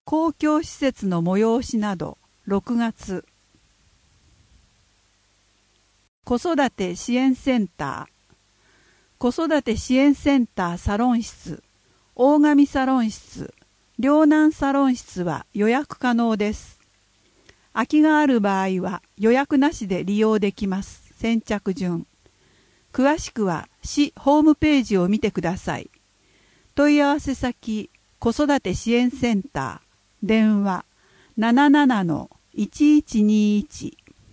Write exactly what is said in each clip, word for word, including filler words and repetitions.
公共施設の催しなどろくがつ。子育て支援センター、子育て支援センターサロン室、大神サロン室、両南サロン室は予約可能です。空きがある場合は予約なしで利用できます。先着順。詳しくは市ホームページを見てください。問い合わせ先、子育て支援センター、電話 ななななのいちいちにいち。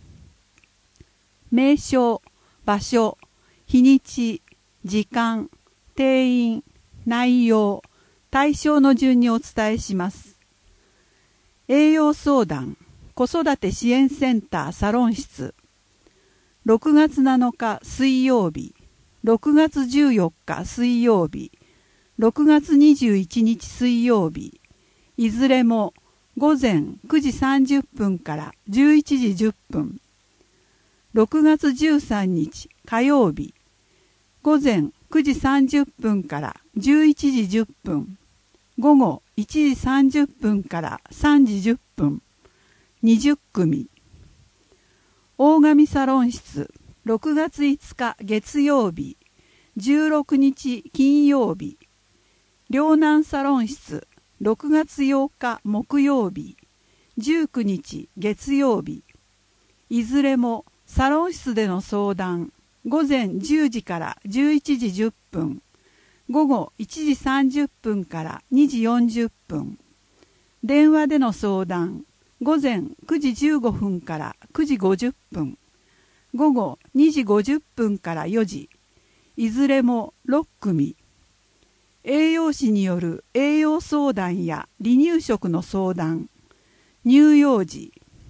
名称、場所、日にち、時間、定員、内容、対象の順にお伝えします。栄養相談、子育て支援センターサロン室、ろくがつなのか水曜日、ろくがつじゅうよっか水曜日、ろくがつにじゅういちにち水曜日、いずれも午前くじさんじゅっぷんからじゅういちじじゅっぷん、ろくがつじゅうさんにち火曜日、午前くじさんじゅっぷんからじゅういちじじゅっぷん、午後いちじさんじゅっぷんからさんじじゅっぷん、にじゅっくみ。大神サロン室、ろくがついつか月曜日、じゅうろくにち金曜日。両南サロン室、ろくがつようか木曜日、じゅうくにち月曜日。いずれもサロン室での相談、午前じゅうじからじゅういちじじゅっぷん、午後いちじさんじゅっぷんからにじよんじゅっぷん。電話での相談、午前くじじゅうごふんからくじごじゅっぷん、午後にじごじゅっぷんからよじ。いずれもろっくみ。栄養士による栄養相談や離乳食の相談、乳幼児、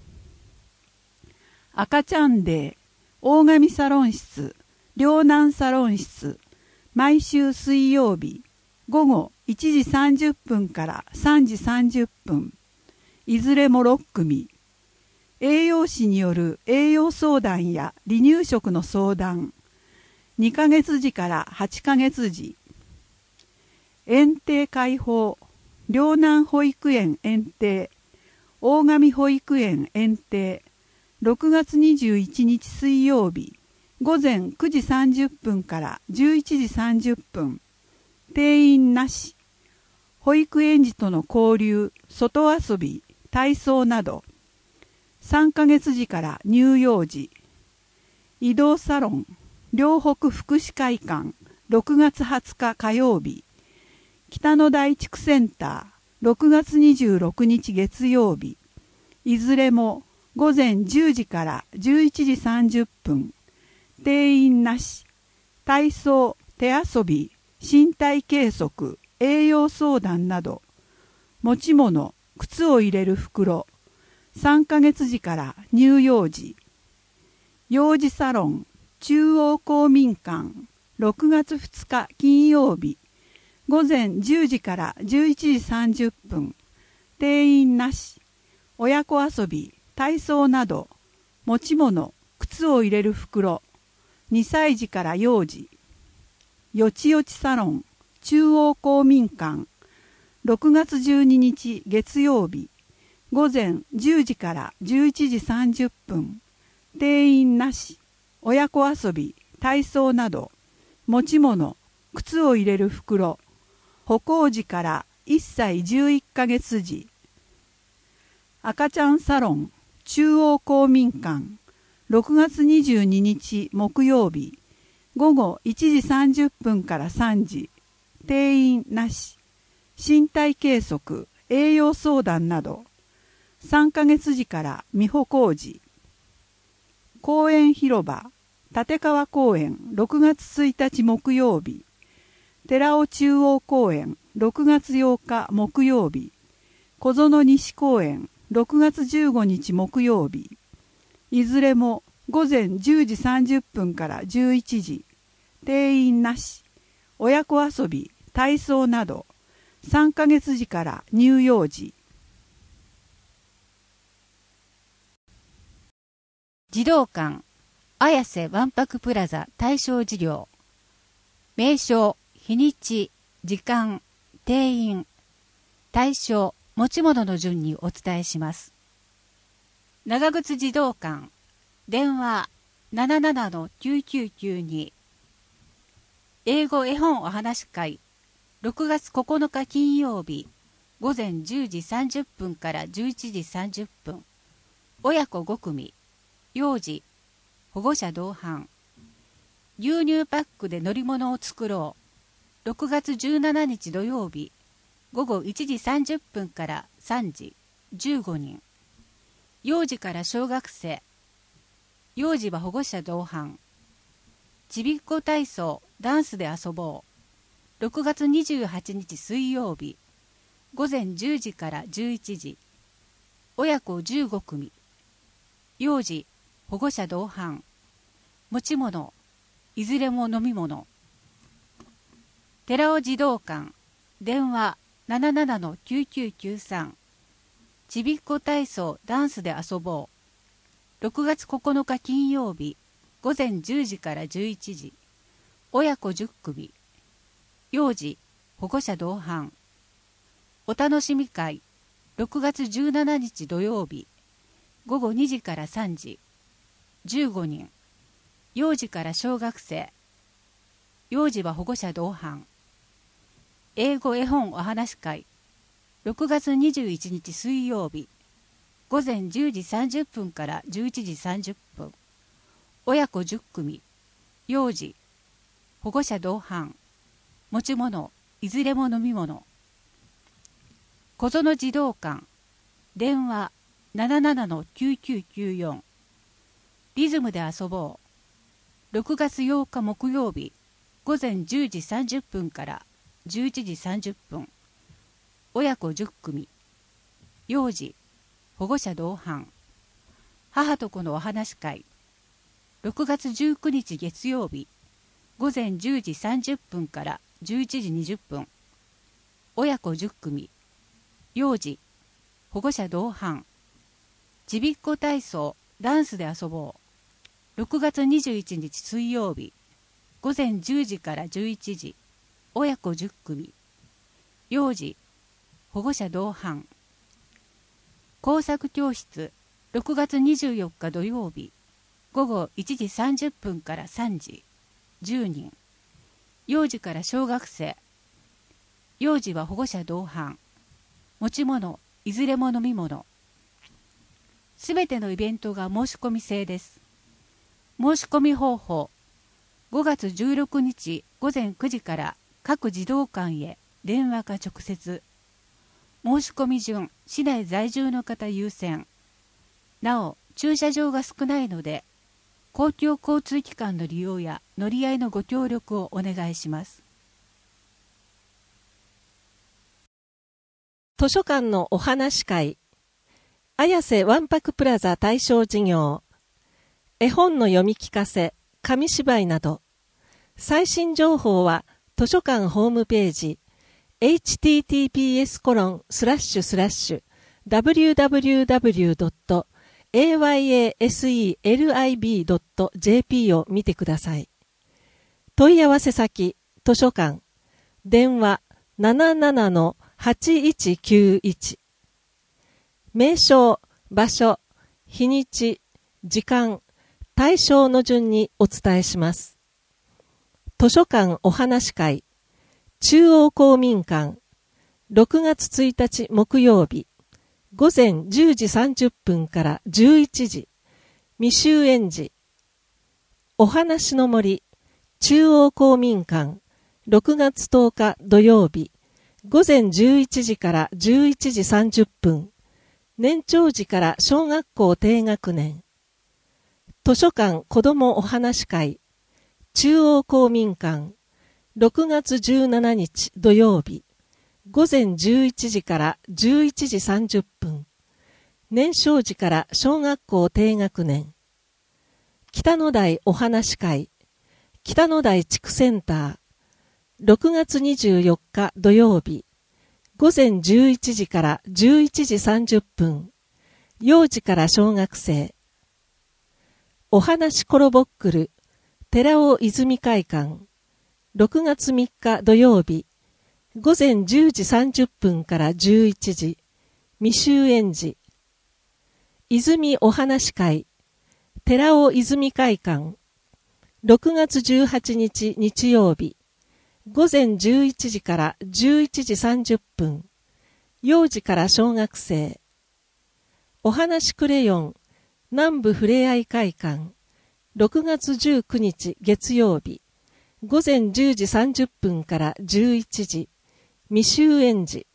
赤ちゃんデー、大神サロン室、両南サロン室、毎週水曜日、午後いちじさんじゅっぷんからさんじさんじゅっぷん、いずれもろっくみ。栄養士による栄養相談や離乳食の相談、にかげつじからはちかげつじ。園庭開放、両南保育園園庭、大神保育園園庭、ろくがつにじゅういちにち水曜日、午前くじさんじゅっぷんからじゅういちじさんじゅっぷん、定員なし。保育園児との交流、外遊び、体操など。さんかげつじから乳幼児。移動サロン、両北福祉会館、ろくがつはつか火曜日。北の大地区センター、ろくがつにじゅうろくにち月曜日。いずれも午前じゅうじからじゅういちじさんじゅっぷん。定員なし。体操、手遊び、身体計測、栄養相談など。持ち物、靴を入れる袋。さんかげつじから乳幼児。幼児サロン、中央公民館、ろくがつふつか金曜日。午前じゅうじからじゅういちじさんじゅっぷん。定員なし。親子遊び、体操など。持ち物、靴を入れる袋。にさいじから幼児。よちよちサロン、中央公民館。ろくがつじゅうににち月曜日。午前じゅうじからじゅういちじさんじゅっぷん。定員なし。親子遊び、体操など。持ち物、靴を入れる袋。歩行時からいっさいじゅういっかげつじ。赤ちゃんサロン、中央公民館。ろくがつにじゅうににち木曜日。午後いちじさんじゅっぷんからさんじ。定員なし。身体計測、栄養相談など。さんかげつじから美保工事。公園広場、立川公園、ろくがつついたち木曜日。寺尾中央公園、ろくがつようか木曜日。小園西公園、ろくがつじゅうごにち木曜日。いずれも午前じゅうじさんじゅっぷんからじゅういちじ。定員なし。親子遊び、体操など。さんかげつじから乳幼児。 児童館、綾瀬わんぱくプラザ対象事業。名称、日にち、時間、定員。対象、 持ち物の順にお伝えします。長靴児童館電話 ななななのきゅうきゅうきゅうに。 英語絵本お話会ろくがつここのか金曜日午前じゅうじさんじゅっぷんからじゅういちじさんじゅっぷん。親子ご組、幼児、保護者同伴。牛乳パックで乗り物を作ろう。ろくがつじゅうしちにち土曜日午後いちじさんじゅっぷんからさんじ、じゅうごにん。幼児から小学生。幼児は保護者同伴。ちびっこ体操ダンスで遊ぼう。ろくがつにじゅうはちにち水曜日午前じゅうじからじゅういちじ。親子じゅうご組。幼児、保護者同伴。持ち物、いずれも飲み物。寺尾児童館電話 ななななのきゅうきゅうきゅうさん。ちびっこ体操ダンスで遊ぼう。ろくがつここのか金曜日午前じゅうじからじゅういちじ。親子じゅっ組。幼児、保護者同伴。お楽しみ会ろくがつじゅうしちにち土曜日午後にじからさんじ。じゅうごにん。幼児から小学生。幼児は保護者同伴。英語絵本お話会ろくがつにじゅういちにち水曜日午前じゅうじさんじゅっぷんからじゅういちじさんじゅっぷん。親子じゅっ組。幼児、保護者同伴。持ち物、いずれも飲み物。小園児童館電話 ななななのきゅうきゅうきゅうよん。リズムで遊ぼう。ろくがつようか木曜日午前じゅうじさんじゅっぷんからじゅういちじさんじゅっぷん。親子じゅっ組。幼児、保護者同伴。母と子のお話会ろくがつじゅうくにち月曜日午前じゅうじさんじゅっぷんからじゅういちじにじゅっぷん。親子じゅっ組。幼児、保護者同伴。ちびっこ体操ダンスで遊ぼう。ろくがつにじゅういちにち水曜日午前じゅうじからじゅういちじ。親子じゅっ組。幼児、保護者同伴。工作教室ろくがつにじゅうよっか土曜日午後いちじさんじゅっぷんからさんじ。じゅうにん。幼児から小学生。幼児は保護者同伴。持ち物、いずれも飲み物。すべてのイベントが申し込み制です。申し込み方法ごがつじゅうろくにち午前くじから各児童館へ電話か直接。申し込み順、市内在住の方優先。なお、駐車場が少ないので、公共交通機関の利用や乗り合いのご協力をお願いします。 図書館のお話会、綾瀬わんぱくプラザ対象事業、絵本の読み聞かせ、紙芝居など、最新情報は図書館ホームページ エイチティーティーピーエスコロンスラッシュスラッシュダブリューダブリューダブリュードットエーワイエーエスイーエルアイビードットジェーピー を見てください。問い合わせ先、図書館、電話 ななななのはちいちきゅういち。名称、場所、日にち、時間、対象の順にお伝えします。図書館お話会、中央公民館、ろくがつついたち木曜日、午前じゅうじさんじゅっぷんからじゅういちじ、未就園児。お話の森、中央公民館、ろくがつとおか土曜日、午前じゅういちじからじゅういちじさんじゅっぷん、年長児から小学校低学年。図書館子どもお話会、中央公民館、ろくがつじゅうしちにち土曜日、午前じゅういちじからじゅういちじさんじゅっぷん、年少児から小学校低学年。北野台お話会、北野台地区センター、ろくがつにじゅうよっか土曜日、午前じゅういちじからじゅういちじさんじゅっぷん、幼児から小学生。お話コロボックル、寺尾泉会館、ろくがつみっか土曜日、午前じゅうじさんじゅっぷんからじゅういちじ、 未就園児、泉お話会、寺尾泉会館、ろくがつじゅうはちにち日曜日、午前じゅういちじからじゅういちじさんじゅっぷん、幼児から小学生。お話クレヨン、南部ふれあい会館、ろくがつじゅうくにち月曜日、午前じゅうじさんじゅっぷんからじゅういちじ、未就園児。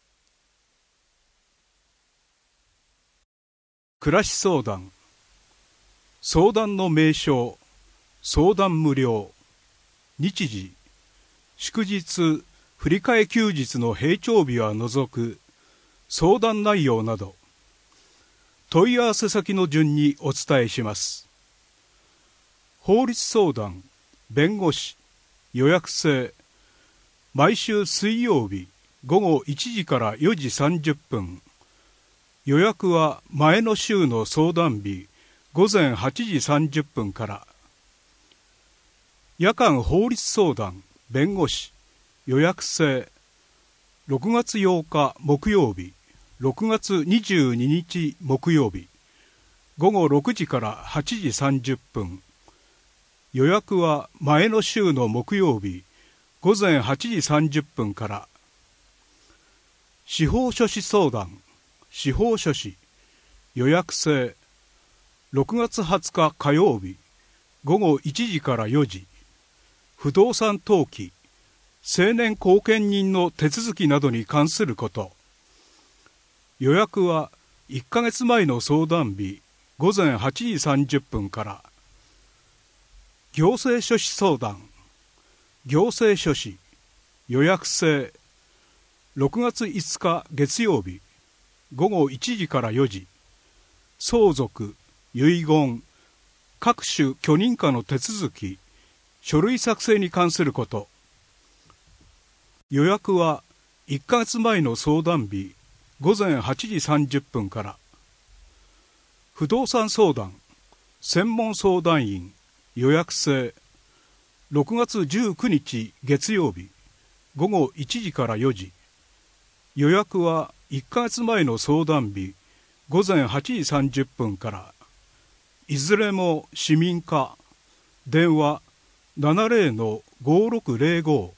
暮らし相談。相談の名称、相談無料。日時、祝日、振り替え休日の平常日は除く、相談内容など、問い合わせ先の順にお伝えします。法律相談、弁護士、予約制、毎週水曜日午後いちじからよじさんじゅっぷん、予約は前の週の相談日午前はちじさんじゅっぷんから。夜間法律相談、弁護士、予約制、ろくがつようか木曜日、ろくがつにじゅうににち木曜日、午後ろくじからはちじさんじゅっぷん、予約は前の週の木曜日午前はちじさんじゅっぷんから。司法書士相談、司法書士、予約制、ろくがつはつか火曜日午後いちじからよじ、不動産登記、成年後見人の手続きなどに関すること。予約はいっかげつまえの相談日午前はちじさんじゅっぷんから。行政書士相談、行政書士、予約制、ろくがついつか月曜日午後いちじからよじ、相続、遺言、各種許認可の手続き、書類作成に関すること。予約はいっかげつまえの相談日午前はちじさんじゅっぷんから。不動産相談、専門相談員、予約制、ろくがつじゅうくにち月曜日午後いちじからよじ、予約はいっかげつまえの相談日午前はちじさんじゅっぷんから。いずれも市民課、電話 ななぜろのごろくぜろご。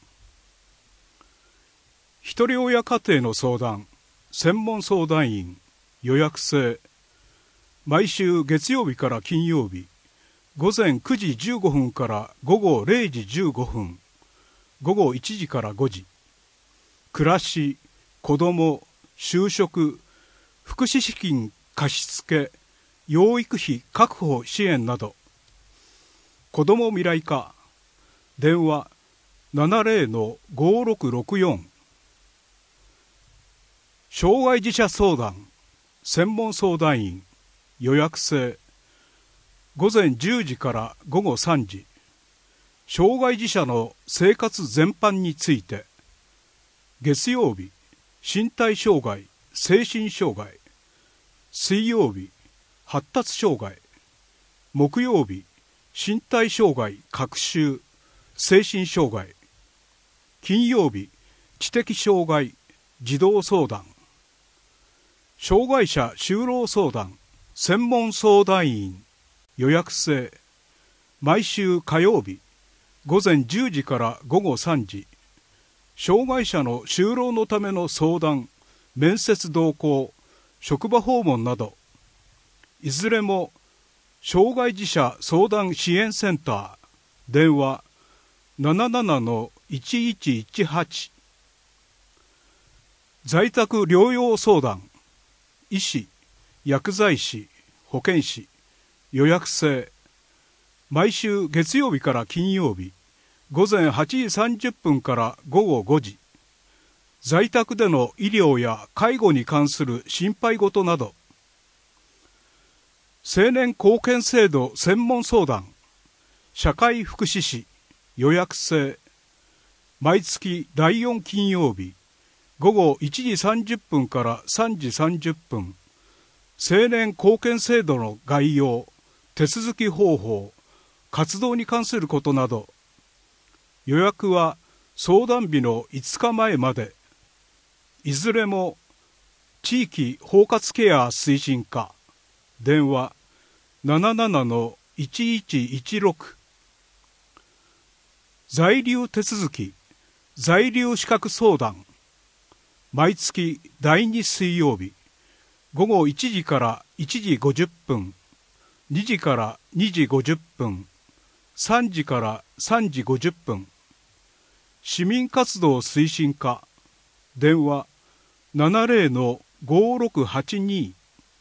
ひとり親家庭の相談、専門相談員、予約制、毎週月曜日から金曜日午前くじじゅうごふんから午後れいじじゅうごふん、午後いちじからごじ。暮らし、子ども、就職、福祉資金貸付、養育費確保支援など。子ども未来課、電話 ななぜろのごろくろくよん。障害児者相談、専門相談員、予約制、午前じゅうじから午後さんじ。障害児者の生活全般について。月曜日、身体障害、精神障害。水曜日、発達障害。木曜日、身体障害、学習、精神障害。金曜日、知的障害、児童相談。障害者就労相談、専門相談員、予約制、毎週火曜日午前じゅうじから午後さんじ。障害者の就労のための相談、面接同行、職場訪問など。いずれも障害児者相談支援センター、電話 ななななのいちいちいちはち。在宅療養相談、医師、薬剤師、保健師、予約制、毎週月曜日から金曜日午前はちじさんじゅっぷんから午後ごじ。在宅での医療や介護に関する心配事など。青年貢献制度専門相談、社会福祉士、予約制、毎月だいよん金曜日午後いちじさんじゅっぷんからさんじさんじゅっぷん。青年貢献制度の概要、手続き方法、活動に関することなど。予約は相談日のいつかまえまで。いずれも地域包括ケア推進課電話 ななななのいちいちいちろく。 在留手続き在留資格相談、毎月だいに水曜日午後いちじからいちじごじゅっぷん、にじからにじごじゅっぷん、さんじからさんじごじゅっぷん。市民活動推進課電話 ななゼロのごろくはちに。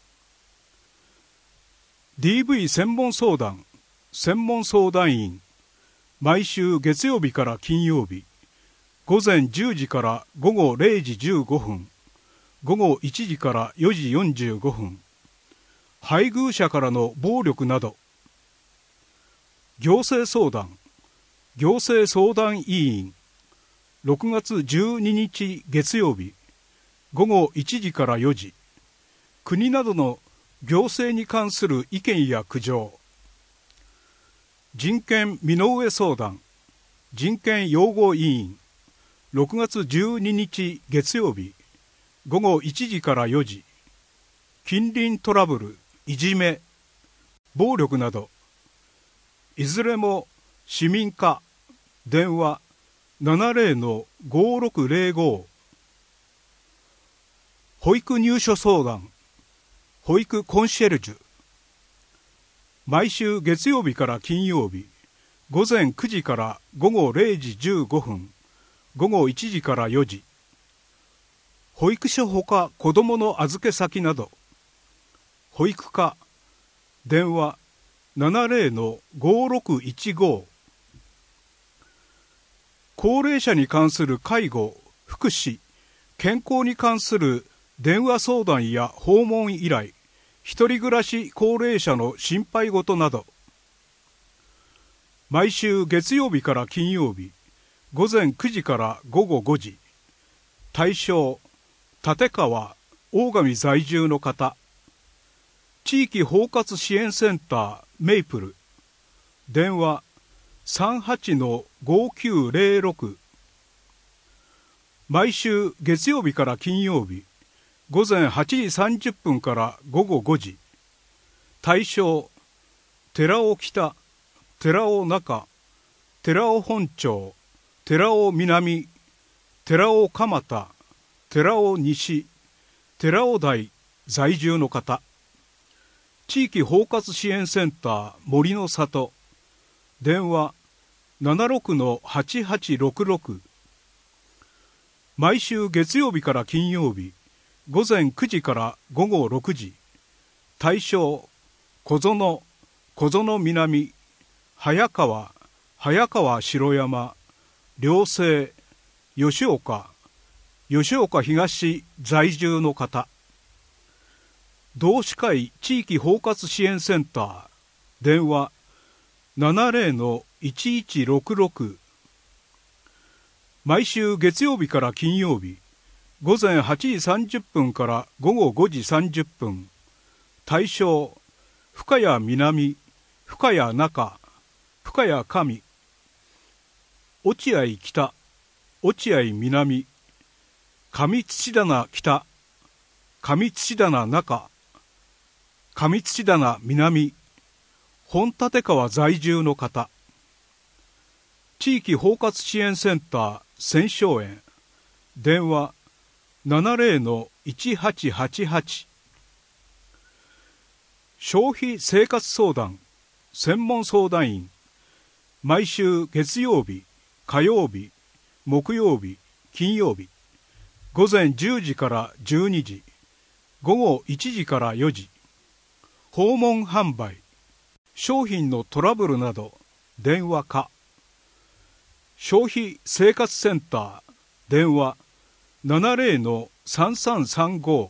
ディーブイ 専門相談専門相談員、毎週月曜日から金曜日午前じゅうじから午後れいじじゅうごふん、午後いちじからよじよんじゅうごふん。配偶者からの暴力など。行政相談行政相談委員、ろくがつじゅうににち月曜日午後いちじからよじ。国などの行政に関する意見や苦情。人権身の上相談人権擁護委員、ろくがつじゅうににち月曜日午後いちじからよじ。近隣トラブル、いじめ、暴力など。いずれも市民課電話 ななゼロのごろくゼロご。 保育入所相談保育コンシェルジュ、毎週月曜日から金曜日午前くじから午後れいじじゅうごふん、午後いちじからよじ。保育所ほか子どもの預け先など。保育課電話 ななゼロのごろくいちご。 高齢者に関する介護、福祉、健康に関する電話相談や訪問依頼、一人暮らし高齢者の心配事など。毎週月曜日から金曜日午前くじから午後ごじ。対象立川、大神在住の方。地域包括支援センターメイプル電話 さんはちのごきゅうゼロろく。 毎週月曜日から金曜日午前はちじさんじゅっぷんから午後ごじ。対象寺尾北、寺尾中、寺尾本町、寺尾南、寺尾蒲田、寺尾西、寺尾台在住の方。地域包括支援センター森の里電話 ななろくのはちはちろくろく。 毎週月曜日から金曜日午前くじから午後ろくじ。対象小園、小園南、早川、早川城山、両西、吉岡、吉岡東在住の方。同志会地域包括支援センター電話 ななゼロのいちいちろくろく。 毎週月曜日から金曜日午前はちじさんじゅっぷんから午後ごじさんじゅっぷん。対象深谷南、深谷中、深谷上、落合北、落合南、上土棚北、上土棚中、上土棚南、本立川在住の方。地域包括支援センター千昌園電話 ななゼロのいちはちはちはち。 消費生活相談専門相談員、毎週月曜日、火曜日、木曜日、金曜日午前じゅうじからじゅうにじ、午後いちじからよじ。訪問販売、商品のトラブルなど電話か。消費生活センター電話 ななゼロのさんさんさんご。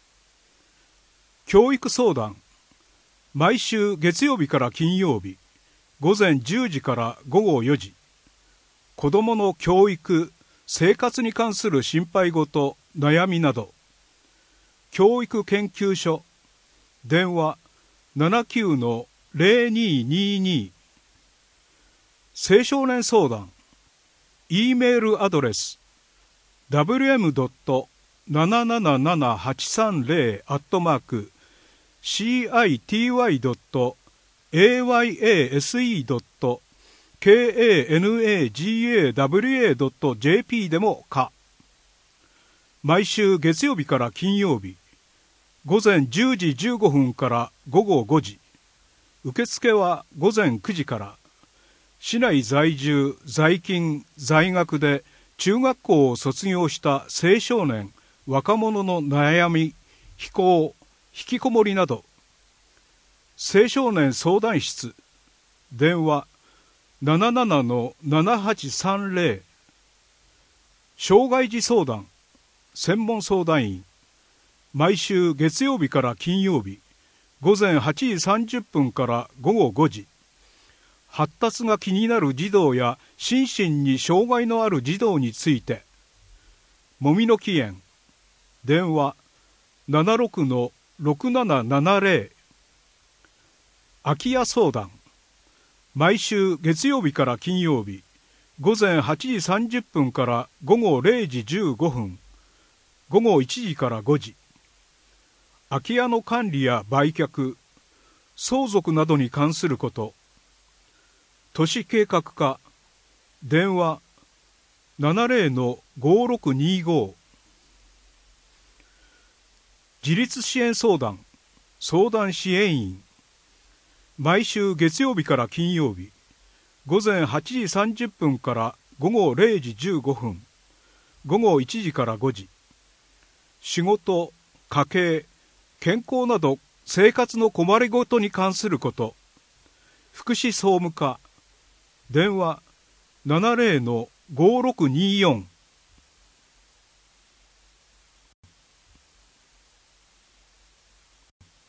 教育相談、毎週月曜日から金曜日午前じゅうじから午後よじ。子どもの教育、生活に関する心配事、悩みなど。教育研究所電話 ななきゅうのゼロににに。 青少年相談、 E メールアドレス ダブリューエムドットななななななはちさんゼロアットマーク シーアイティーワイドットエーワイエーエスイードットケーエーエヌエージーエーダブリューエードットジェーピー でもか。毎週月曜日から金曜日、午前じゅうじじゅうごふんから午後ごじ、受付は午前くじから。市内在住、在勤、在学で中学校を卒業した青少年、若者の悩み、非行、引きこもりなど、青少年相談室、電話ななななのななはちさんゼロ、障害児相談、専門相談員、毎週月曜日から金曜日、午前はちじさんじゅっぷんから午後ごじ、発達が気になる児童や心身に障害のある児童について、もみの木園、電話ななろくのろくななななゼロ、空き家相談、毎週月曜日から金曜日、午前はちじさんじゅっぷんから午後れいじじゅうごふん、午後いちじからごじ、空き家の管理や売却、相続などに関すること、都市計画課、電話ななゼロのごろくにご、自立支援相談、相談支援員、毎週月曜日から金曜日、午前はちじさんじゅっぷんから午後れいじじゅうごふん、午後いちじからごじ、仕事、家計、健康など生活の困りごとに関すること、福祉総務課、電話ななゼロのごろくによん、